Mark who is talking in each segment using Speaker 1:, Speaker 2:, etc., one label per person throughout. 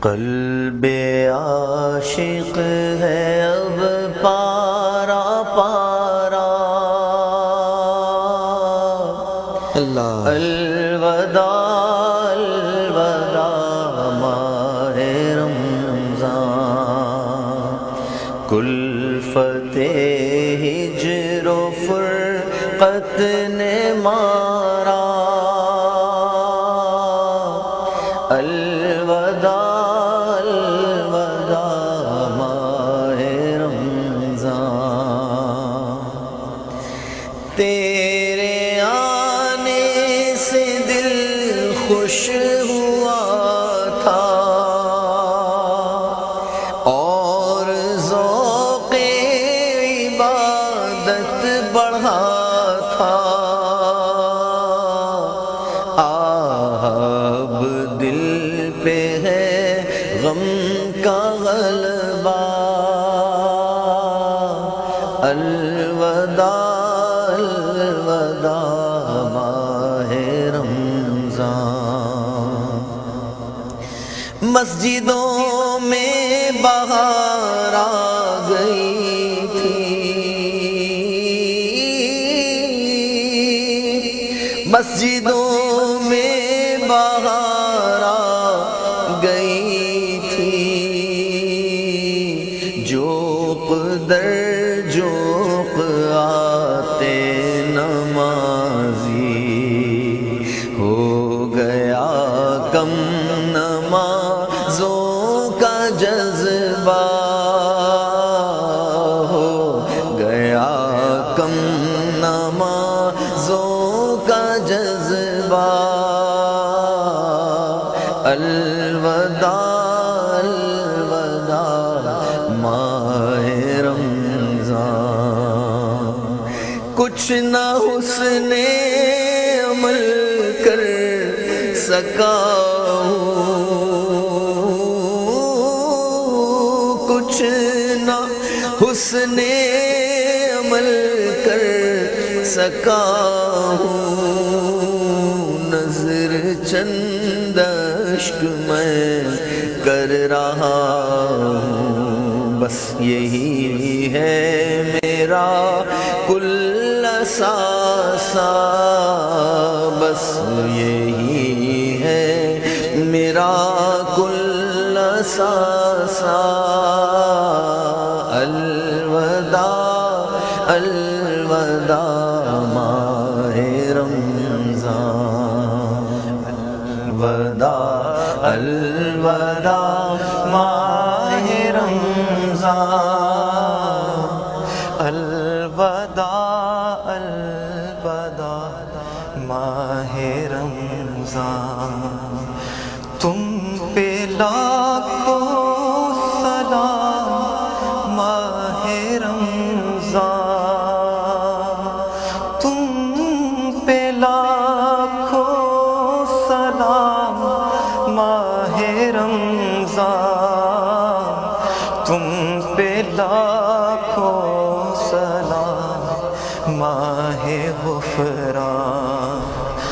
Speaker 1: قلب عاشق ہے اب پارا پارا،
Speaker 2: اللہ
Speaker 1: الوداع الوداع ماہ رمضان، کلفت ہجر و فرقت نے مارا، الوداع الوداع ماہ رمضان، تیرے آنے سے دل خوش ہوا تھا اور ذوق عبادت بڑھا تھا، اب دل پہ ہے غم کا غلبہ، الوداع الوداع ماہ رمضان، مسجدوں میں بہار آ گئی تھی، مسجدوں میں بہار آ گئی تھی، جوق در جوق آتے نمازی، ہو گیا کم نمازوں کا جذبہ، ہو گیا کم نمازوں کا جذبہ، الوداع الوداع ماہ رمضان، کچھ نہ حسن عمل کر سکا ہوں، کچھ نہ حسن عمل کر سکا ہوں، نظر چند اشک میں کر رہا ہوں، بس یہی ہے میرا کل ساسا، بس یہی ہے میرا کل ساسا، الوداع الوداع ماہ رمضان، الوداع الوداع ماہ رمضان، الوداع الوداع ماہ رمضان، تم پہ لاکھوں سلام ماہ رمضان، تم پہ لاکھوں سلام ماہ رمضان، تم پہ لاکھوں سلام ماہ غفران،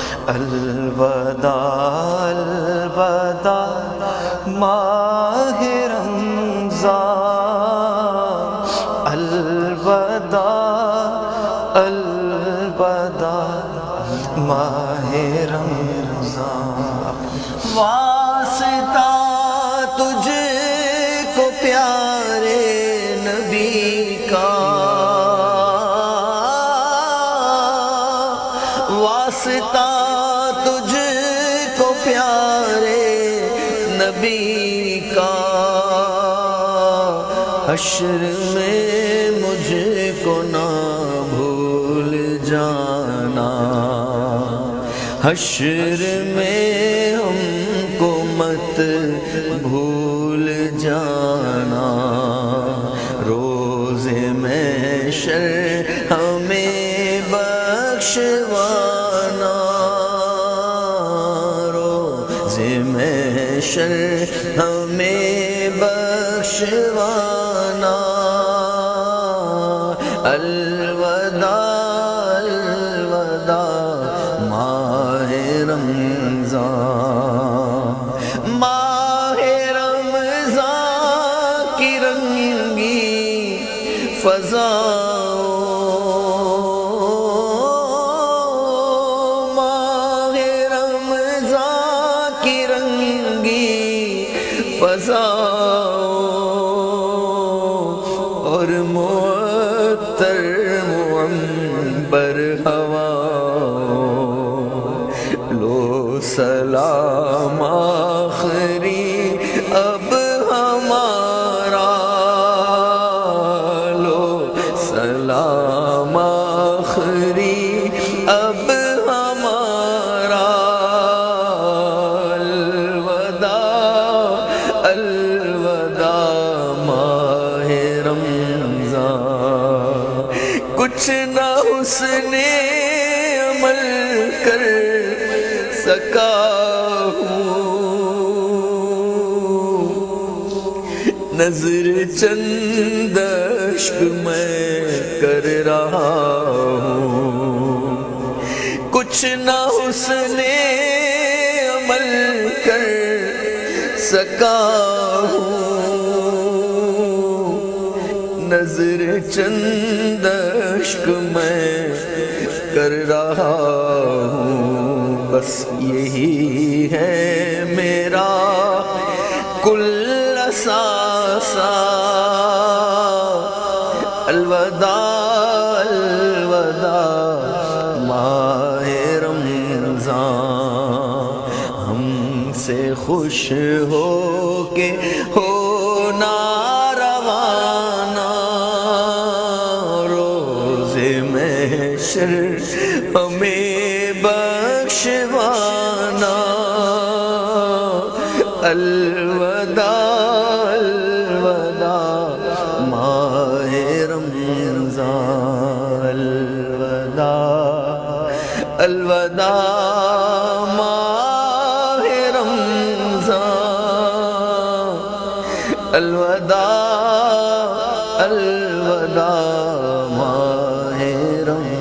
Speaker 1: الوداع الوداع ماہ رمضان، الوداع الوداع ماہ رمضان، واسطہ تجھ کو پیارے نبی کا، واسطہ تجھ کو پیارے نبی کا، حشر میں مجھ کو نہ بھول جانا، حشر میں ہم کو مت بھول جانا، روز محشر ہمیں بخشوانا، روز محشر ہمیں بخشوانا، الوداع الوداع ماہ رمضان، ماہ رمضان رنگی فضاؤں، ماہ رمضان کی رنگی فضاؤں، اور معطر معنبر ہواؤں، لو سلام آخری اب ہمارا، لو سلام آخری اب ہمارا، الوداع الوداع ماہ رمضان، کچھ نہ حسن عمل کر سکا ہوں، نظر چند اشک میں کر رہا ہوں، کچھ نہ حسن عمل کر سکا ہوں، نظر چند اشک میں کر رہا ہوں، بس یہی ہے میرا کل ساسا، الوداع الوداع ماہ رمضان، ہم سے خوش ہو کے ہونا روانہ، روزے محشر ہمیں بخشوانا، الوداع الوداع ماہ رمضان، الوداع الوداع ماہ رمضان، الوداع الوداع ماہ رمضان۔